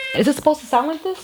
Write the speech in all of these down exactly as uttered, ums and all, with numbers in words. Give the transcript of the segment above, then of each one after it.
Is it supposed to sound like this?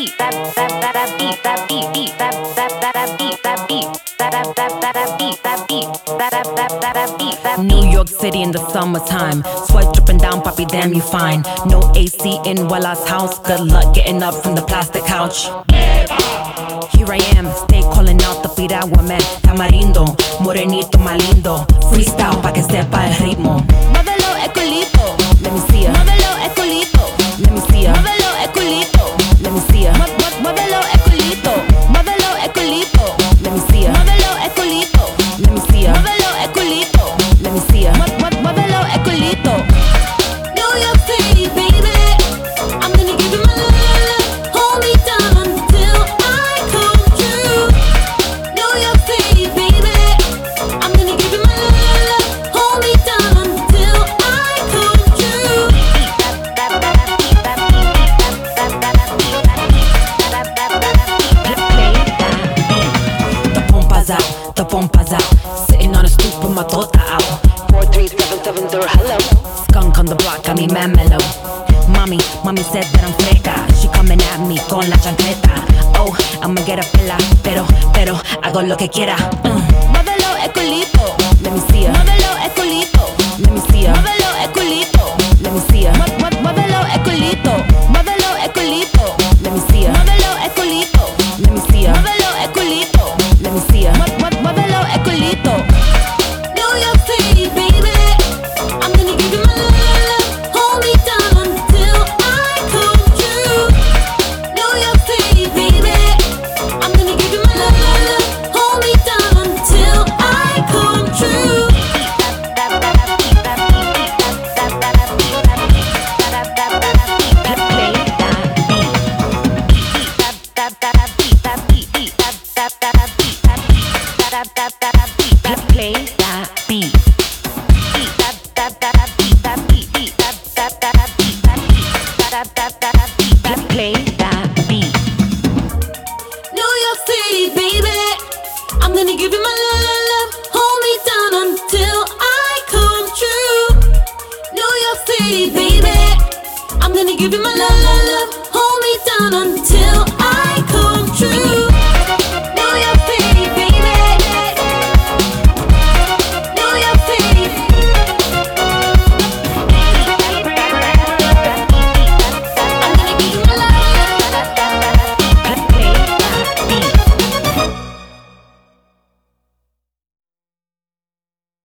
New York City in the summertime. Sweat dripping down, papi, damn you fine. No A C in Wella's house. Good luck getting up from the plastic couch. Here I am, stay calling out the piragua man. Tamarindo, morenito malindo. Freestyle pa' que sepa el ritmo. Muévelo, ecolito. Let me see ya. Muévelo, ecolito. Let me see ya. Muévelo, ecolito. Let me see ya. Muévelo, ecolito. Muévelo, ecolito. Let me see ya. Muévelo, ecolito. Let me see ya. Muévelo, ecolito. Let me see ya. Muévelo, ecolito. New York City, baby. I'm gonna give you my love. Hold me down until I come through. New York City, baby. I'm gonna give you my love. Hold me down until I come through. The pompa's out, the pompa's out. Sitting on a stoop with my tota out. Four three seven seven zero, hello. Skunk on the block, got me mad mellow. Mommy, mommy said that I'm fresca. She coming at me con la chancleta. Oh, I'ma get a pela, pero, pero hago lo que quiera. Uh.